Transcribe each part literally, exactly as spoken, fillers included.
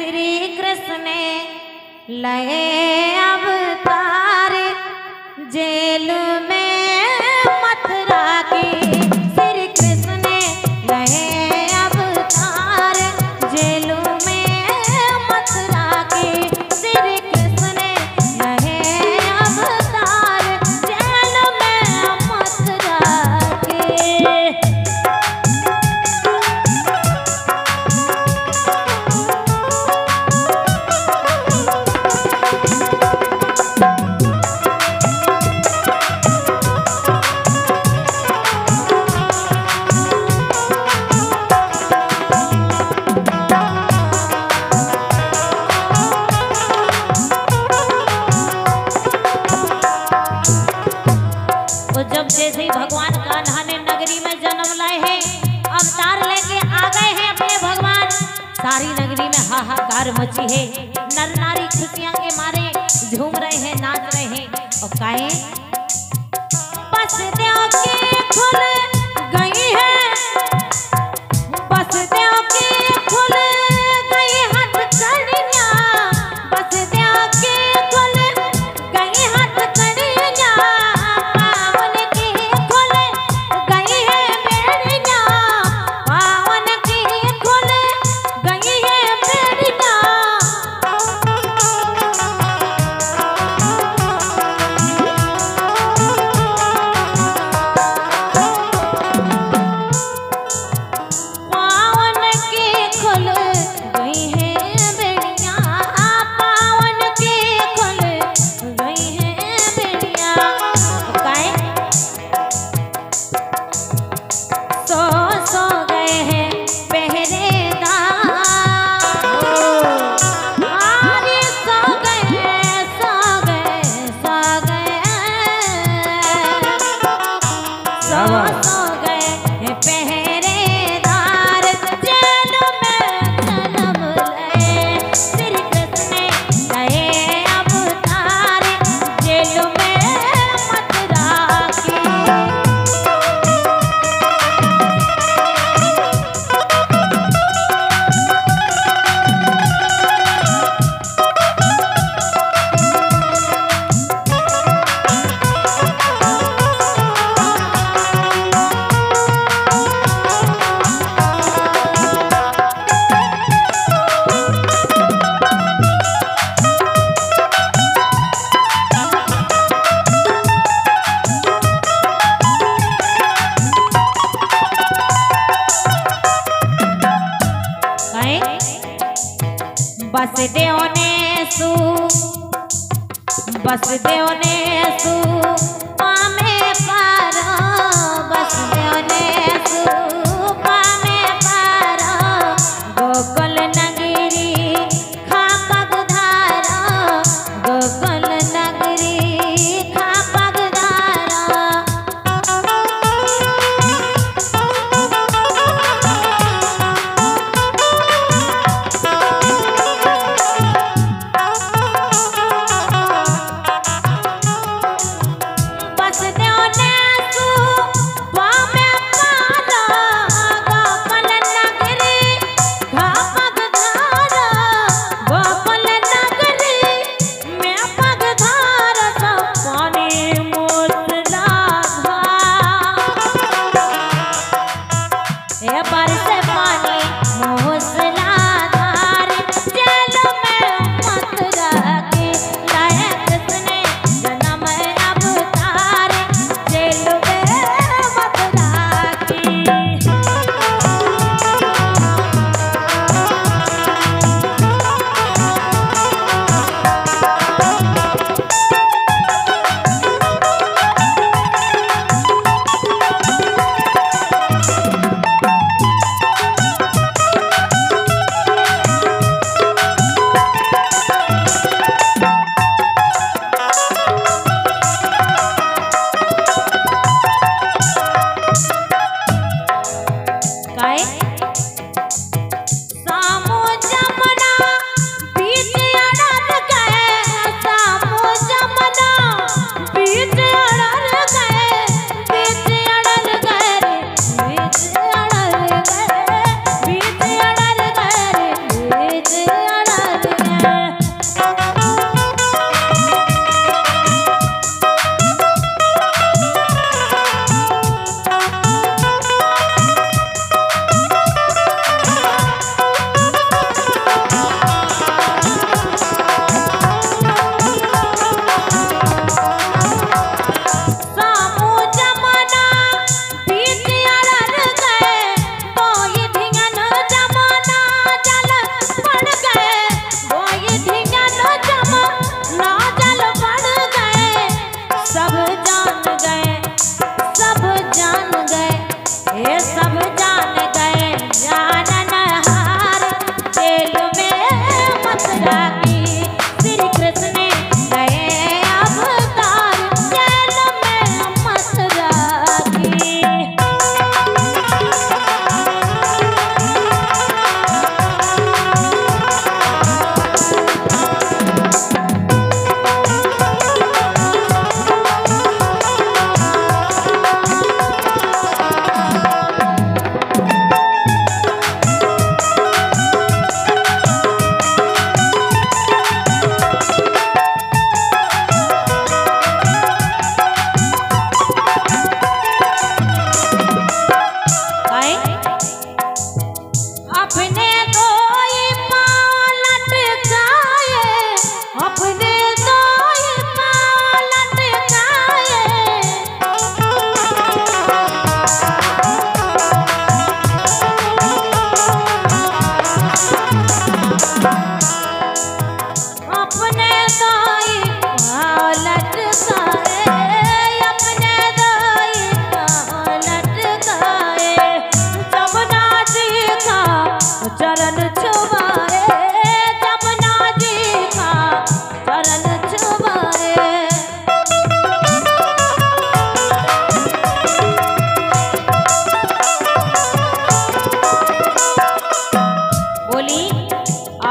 श्री कृष्ण लए अवतार जेल में मथुरा की। श्री कृष्ण लए अवतार जेल में मथुरा की। श्री कृष्ण लए अवतार जेल में मथुरा की। जब जैसे ही भगवान कान्हा ने नगरी में जन्म लाए हैं, अवतार लेके आ गए हैं अपने भगवान, सारी नगरी में हाहाकार मची है। नर नारी खुशियां के मारे झूम रहे हैं, नाच रहे हैं। और काहे बस देव की खुल गई है, बस देव की खुल गई हथकड़ियां, बस देव की खुल गई हथकड़ियां, पावन की खुल गई है बेड़ियां, पावन की खुल गई है बेड़ियां। पावन की खुल गई है बेड़ियां, पावन की खुल गई है बेड़ियां। काहे सो सो गए हैं पहरेदार, आरे सो गए सो गए सो गए सो सो गए हैं पहरेदार जेल में जन्म लए। श्री कृष्ण लए अवतार जेल में मथुरा की। काहे बस देव ने सु बस देव ने सु पामे पार, बस देव ने सु पामे पार, गोकुल नगरी खापग धारा, गोकुल नगरी खापग धारा।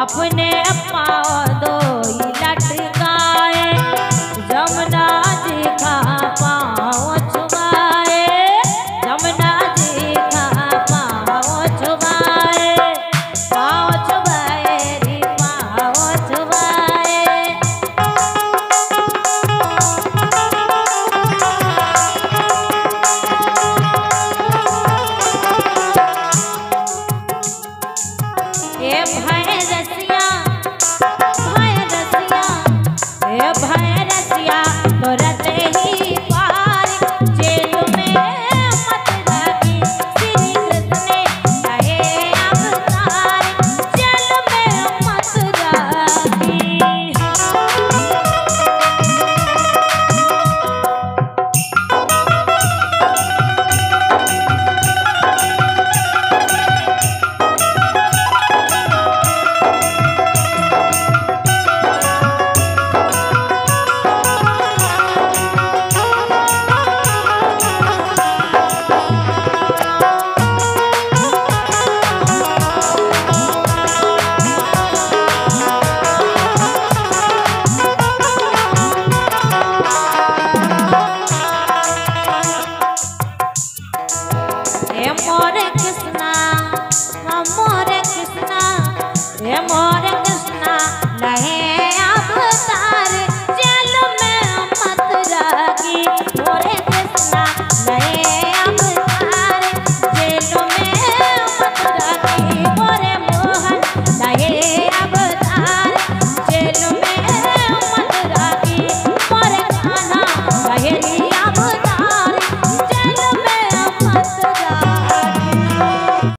अपने पाँव धोई